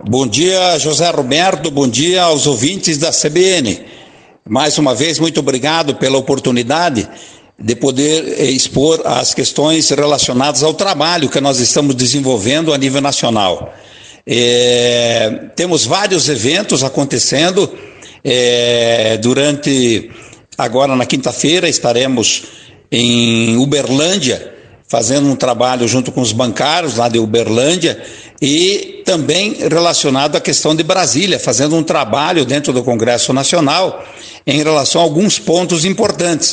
Bom dia, José Roberto, bom dia aos ouvintes da CBN. Mais uma vez, muito obrigado pela oportunidade de poder expor as questões relacionadas ao trabalho que nós estamos desenvolvendo a nível nacional. Temos vários eventos acontecendo. Agora na quinta-feira estaremos em Uberlândia, fazendo um trabalho junto com os bancários lá de Uberlândia e também relacionado à questão de Brasília, fazendo um trabalho dentro do Congresso Nacional em relação a alguns pontos importantes.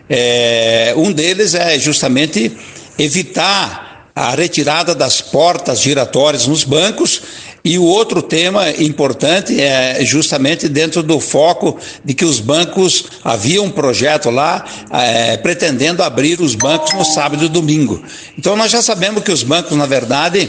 Um deles é justamente evitar a retirada das portas giratórias nos bancos, e o outro tema importante é justamente dentro do foco de que os bancos, havia um projeto lá pretendendo abrir os bancos no sábado e domingo. Então nós já sabemos que os bancos, na verdade,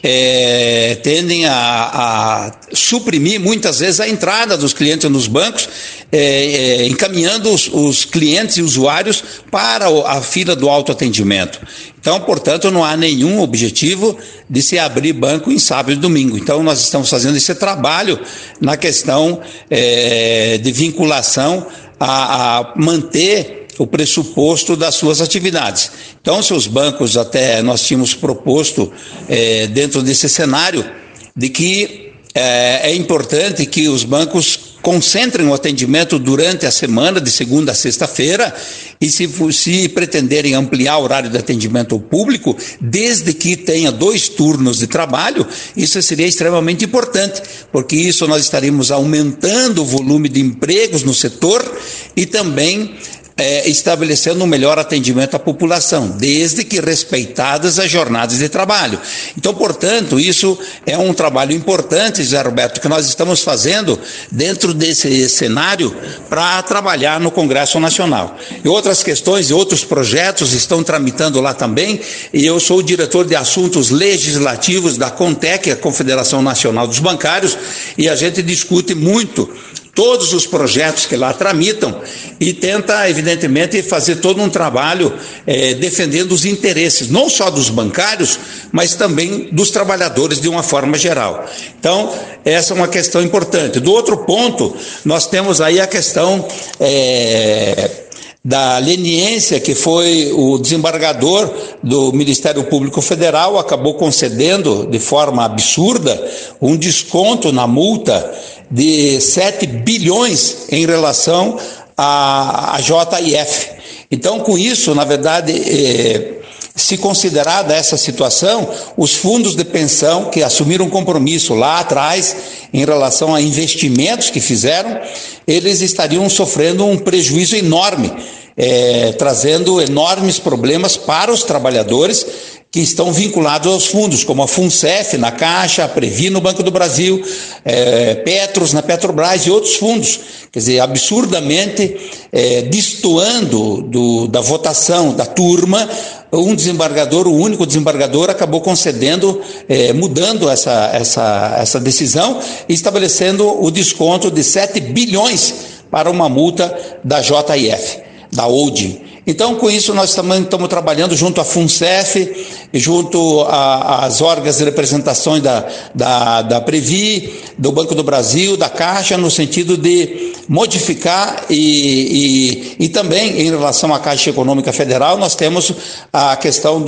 tendem a suprimir muitas vezes a entrada dos clientes nos bancos, encaminhando os clientes e usuários para a fila do autoatendimento. Então, portanto, não há nenhum objetivo de se abrir banco em sábado e domingo. Então, nós estamos fazendo esse trabalho na questão de vinculação a manter o pressuposto das suas atividades. Então, se os bancos, até nós tínhamos proposto dentro desse cenário de que é importante que os bancos concentrem o atendimento durante a semana, de segunda a sexta-feira, e se pretenderem ampliar o horário de atendimento ao público, desde que tenha 2 turnos de trabalho, isso seria extremamente importante, porque isso nós estaríamos aumentando o volume de empregos no setor e também estabelecendo um melhor atendimento à população, desde que respeitadas as jornadas de trabalho. Então, portanto, isso é um trabalho importante, Zé Roberto, que nós estamos fazendo dentro desse cenário para trabalhar no Congresso Nacional. E outras questões e outros projetos estão tramitando lá também, e eu sou o diretor de assuntos legislativos da CONTEC, a Confederação Nacional dos Bancários, e a gente discute muito todos os projetos que lá tramitam e tenta, evidentemente, fazer todo um trabalho defendendo os interesses, não só dos bancários, mas também dos trabalhadores de uma forma geral. Então, essa é uma questão importante. Do outro ponto, nós temos aí a questão da leniência, que foi o desembargador do Ministério Público Federal, acabou concedendo de forma absurda um desconto na multa de 7 bilhões em relação à JIF. Então, com isso, na verdade, se considerada essa situação, os fundos de pensão que assumiram um compromisso lá atrás em relação a investimentos que fizeram, eles estariam sofrendo um prejuízo enorme, trazendo enormes problemas para os trabalhadores que estão vinculados aos fundos, como a FUNCEF na Caixa, a Previ no Banco do Brasil, Petros na Petrobras e outros fundos. Quer dizer, absurdamente destoando da votação da turma, um desembargador, o único desembargador, acabou concedendo, mudando essa decisão e estabelecendo o desconto de 7 bilhões para uma multa da JIF, da holding. Então, com isso, nós também estamos trabalhando junto à FUNCEF, junto às órgãos de representação da Previ, do Banco do Brasil, da Caixa, no sentido de modificar e também em relação à Caixa Econômica Federal, nós temos a questão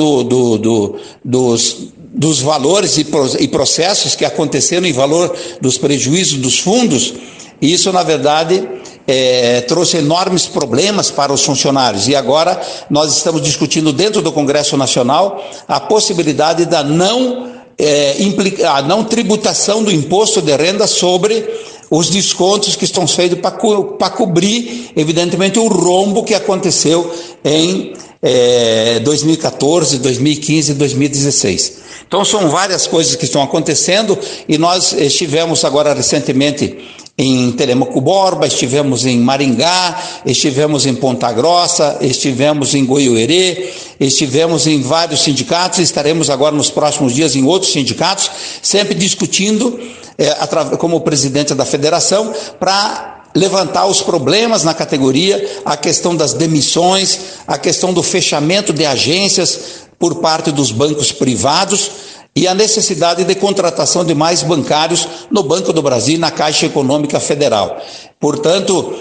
dos valores e processos que aconteceram em valor dos prejuízos dos fundos. E isso, na verdade, trouxe enormes problemas para os funcionários. E agora nós estamos discutindo dentro do Congresso Nacional a possibilidade da não tributação do imposto de renda sobre os descontos que estão feitos para cobrir, evidentemente, o rombo que aconteceu em 2014, 2015 e 2016. Então, são várias coisas que estão acontecendo e nós estivemos agora recentemente em Telemaco Borba, estivemos em Maringá, estivemos em Ponta Grossa, estivemos em Goiuerê, estivemos em vários sindicatos, estaremos agora nos próximos dias em outros sindicatos, sempre discutindo, como presidente da federação, para levantar os problemas na categoria, a questão das demissões, a questão do fechamento de agências por parte dos bancos privados, e a necessidade de contratação de mais bancários no Banco do Brasil e na Caixa Econômica Federal. Portanto,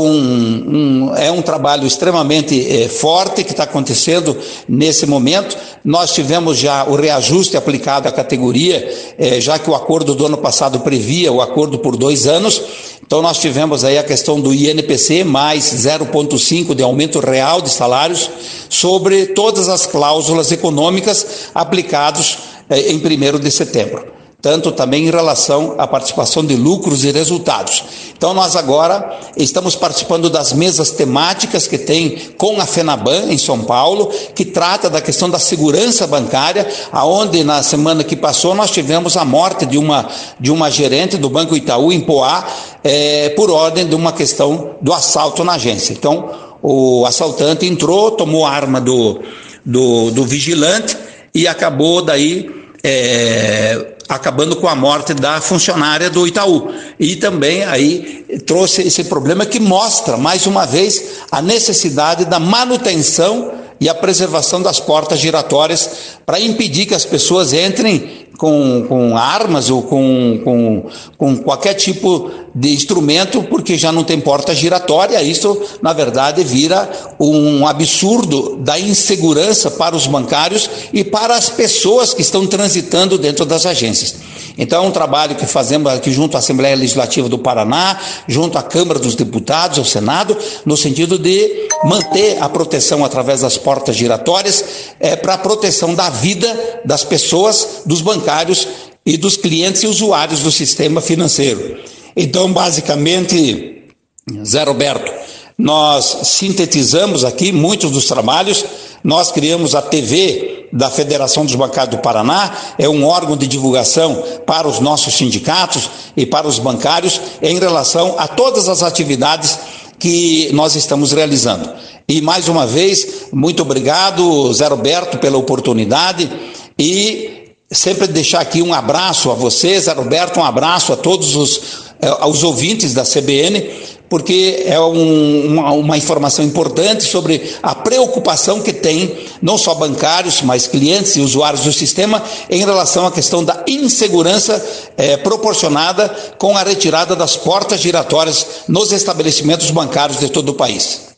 é um trabalho extremamente forte que está acontecendo nesse momento. Nós tivemos já o reajuste aplicado à categoria, já que o acordo do ano passado previa o acordo por 2 anos. Então nós tivemos aí a questão do INPC mais 0,5 de aumento real de salários sobre todas as cláusulas econômicas aplicados em 1º de setembro. Tanto também em relação à participação de lucros e resultados. Então nós agora estamos participando das mesas temáticas que tem com a FENABAN em São Paulo, que trata da questão da segurança bancária, aonde na semana que passou nós tivemos a morte de uma gerente do Banco Itaú em Poá, por ordem de uma questão do assalto na agência. Então o assaltante entrou, tomou a arma do vigilante e acabou daí acabando com a morte da funcionária do Itaú. E também aí trouxe esse problema que mostra, mais uma vez, a necessidade da manutenção e a preservação das portas giratórias para impedir que as pessoas entrem com armas ou com qualquer tipo de instrumento, porque já não tem porta giratória. Isso, na verdade, vira um absurdo da insegurança para os bancários e para as pessoas que estão transitando dentro das agências. Então é um trabalho que fazemos aqui junto à Assembleia Legislativa do Paraná, junto à Câmara dos Deputados, ao Senado, no sentido de manter a proteção através das portas giratórias, para a proteção da vida das pessoas, dos bancários e dos clientes e usuários do sistema financeiro. Então, basicamente, Zé Roberto, nós sintetizamos aqui muitos dos trabalhos. Nós criamos a TV da Federação dos Bancários do Paraná, é um órgão de divulgação para os nossos sindicatos e para os bancários em relação a todas as atividades que nós estamos realizando. E mais uma vez, muito obrigado, Zé Roberto, pela oportunidade, e sempre deixar aqui um abraço a você, Zé Roberto, um abraço a todos os ouvintes da CBN, porque é uma informação importante sobre a preocupação que tem não só bancários, mas clientes e usuários do sistema em relação à questão da insegurança proporcionada com a retirada das portas giratórias nos estabelecimentos bancários de todo o país.